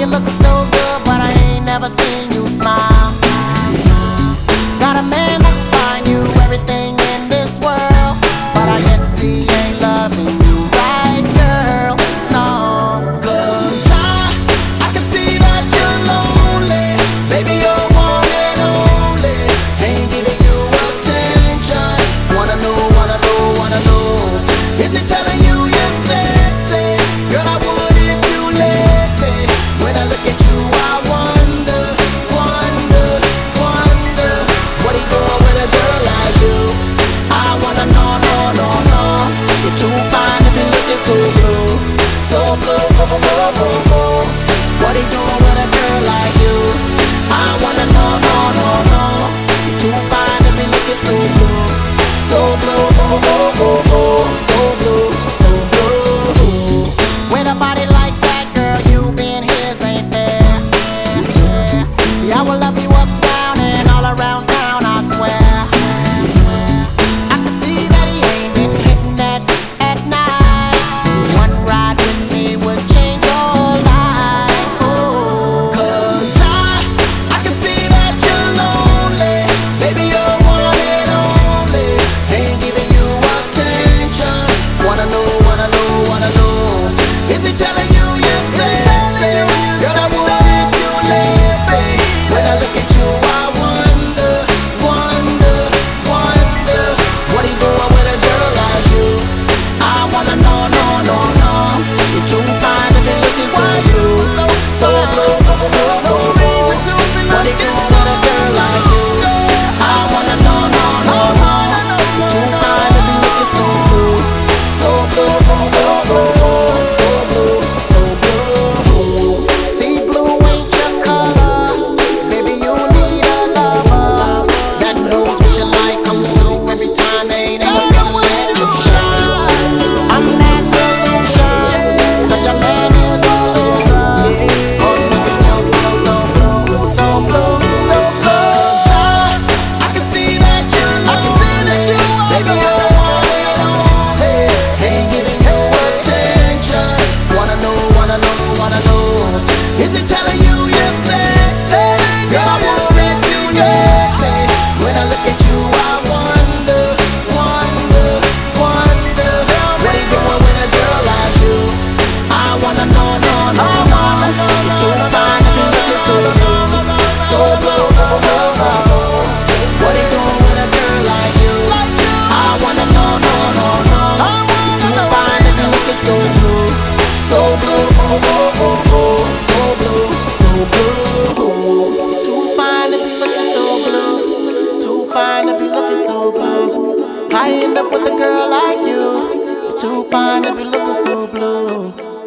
look so good, but I ain't never seen you smile. Got a man that's buying you everything in this world, but I guess he ain't loving you right, girl. No, 'cause I can see that you're lonely. Baby, you're one and only. Ain't giving you attention. Wanna know, wanna know, wanna know. Is he telling you you're sexy? Girl, I would if you let me. When I look at you, I wonder, wonder, wonder what he doing with a girl like you. I wanna know, no, no, no. You're too fine to be looking so blue, so blue, oh, oh, oh, oh. What he doing with a girl like you? I wanna know, no, no, no. You're too fine to be looking so blue, so blue, oh, oh, oh, oh. So blue, so blue. With a body like that, girl, you being his ain't fair. See, I will love you up, down, and all around town, I swear. I can see that he ain't been hitting that at night. One ride with me would change your life. Oh, 'cause I can see that you're lonely. Baby, you're one and only. Ain't giving you attention. Wanna know, wanna know, wanna know. Is he telling you you're sexy? Girl, I would if you let me. When I look at you, I wonder, wonder, wonder what he doing with a girl like you. I wanna know, no, no, no. You're too fine to be looking so blue, so blue, oh, oh, oh, oh. What he doing with a girl like you? I wanna know, no, no, no. You're too fine to be looking so blue, so blue, so blue, so blue, so blue. See, blue ain't your color. Baby, you need a lover that knows what your life comes through every time. Ain't enough to let you shine. I'm that solution, 'cause your man is a loser. Oh, making you feel so blue, so blue, so blue. 'Cause I can see that you, baby, you're one and only. Ain't giving you attention. Wanna know, wanna know, wanna know. Is he telling you you're sexy? Girl, I want sexy, baby. When I look at you, I wonder, wonder, wonder what he doing with a girl like you. I wanna know, no, no, no. You're too fine to be looking so blue, so blue, oh, oh, oh. What he doing with a girl like you? I wanna know, no, no, no. You're too fine to be looking so blue, so blue, oh, oh, oh, oh. So blue, so blue. You're too fine to be looking so blue, too fine to be looking so blue. I end up with a girl like you. You're too fine to be looking so blue.